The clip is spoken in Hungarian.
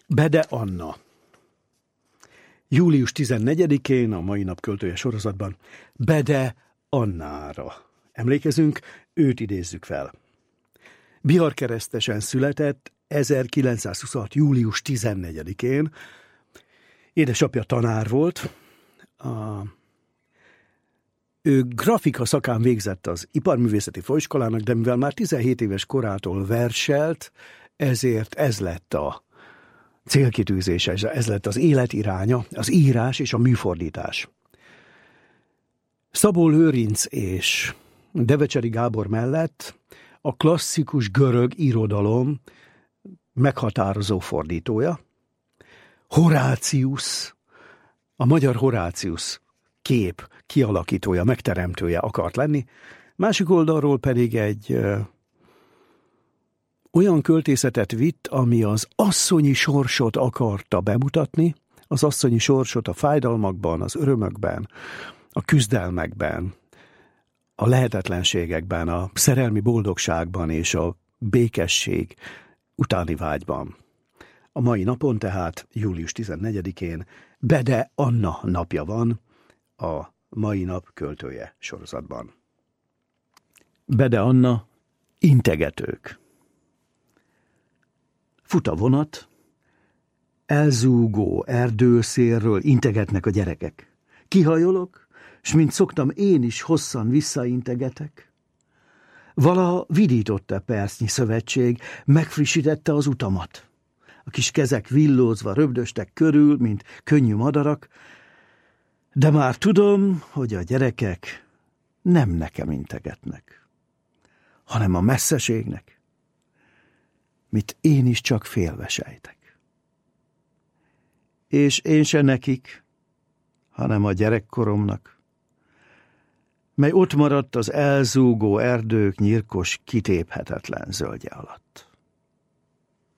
Bede Anna. Július 14-én a Mai Nap költője sorozatban Bede Annára emlékezünk, őt idézzük fel. Biharkeresztesen született 1926. július 14-én. Édesapja tanár volt. Ő grafika szakán végzett az Iparművészeti Főiskolának, de mivel már 17 éves korától verselt, ezért ez lett a célkitűzése, ez lett az életiránya, az írás és a műfordítás. Szabó Lőrinc és Devecseri Gábor mellett a klasszikus görög irodalom meghatározó fordítója, Horácius, a magyar Horácius kép kialakítója, megteremtője akart lenni, másik oldalról pedig egy olyan költészetet vitt, ami az asszonyi sorsot akarta bemutatni, az asszonyi sorsot a fájdalmakban, az örömökben, a küzdelmekben, a lehetetlenségekben, a szerelmi boldogságban és a békesség utáni vágyban. A mai napon tehát, július 14-én Bede Anna napja van a Mai Nap költője sorozatban. Bede Anna, integetők. Fut a vonat, elzúgó erdőszélről integetnek a gyerekek. Kihajolok, s mint szoktam, én is hosszan visszaintegetek. Valaha vidított-e percnyi szövetség, megfrissítette az utamat. A kis kezek villózva röbdöstek körül, mint könnyű madarak, de már tudom, hogy a gyerekek nem nekem integetnek, hanem a messzeségnek, mit én is csak félve sejtek. És én se nekik, hanem a gyerekkoromnak, mely ott maradt az elzúgó erdők nyírkos, kitéphetetlen zöldje alatt.